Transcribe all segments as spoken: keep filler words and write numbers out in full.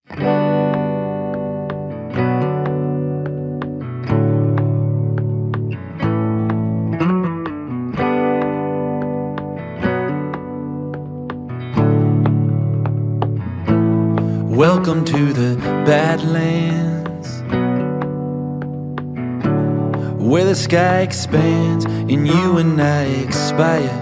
Welcome to the Badlands, where the sky expands and you and I expire,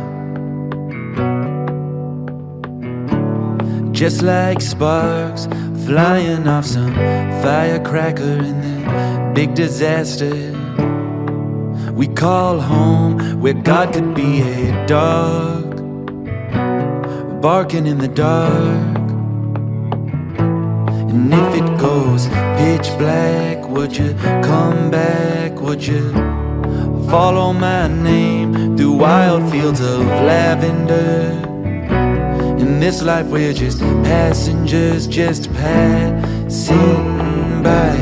just like sparks flying off some firecracker in the big disaster we call home, where God could be a dog barking in the dark. And if it goes pitch black, would you come back? Would you follow my name through wild fields of lavender? In this life we're just passengers, just passing by.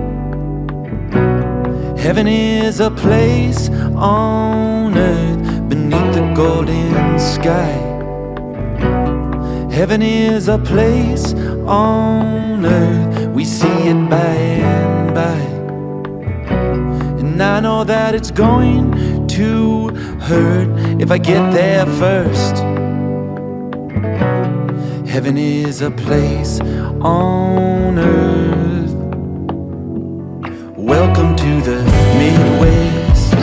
Heaven is a place on earth beneath the golden sky. Heaven is a place on earth, we see it by and by. And I know that it's going to hurt if I get there first. Heaven is a place on earth. Welcome to the Midwest,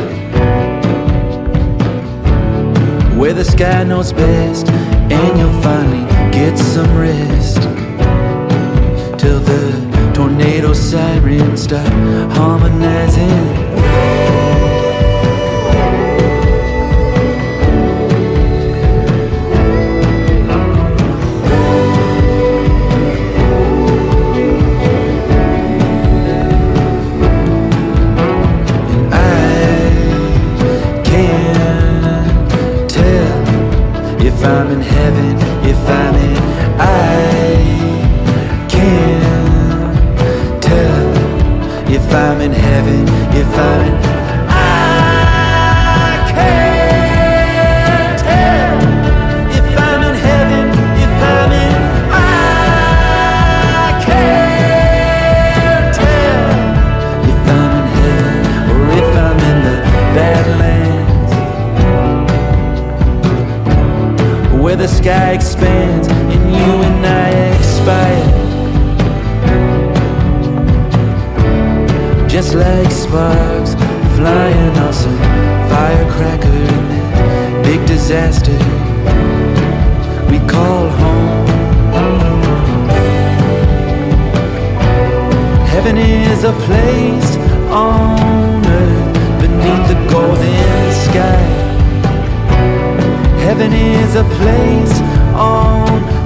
where the sky knows best and you'll finally get some rest, till the tornado sirens start harmonizing. And I can't tell if I'm in heaven, if I'm in, I can't tell if I'm in heaven, if I'm in, I can't tell if I'm in heaven, if I'm in, I can't tell if I'm in heaven or if I'm in the Badlands, where the sky expands and you and I expire, just like sparks flying off some firecracker in that big disaster we call home. Heaven is a place on earth beneath the golden sky. Heaven is a place on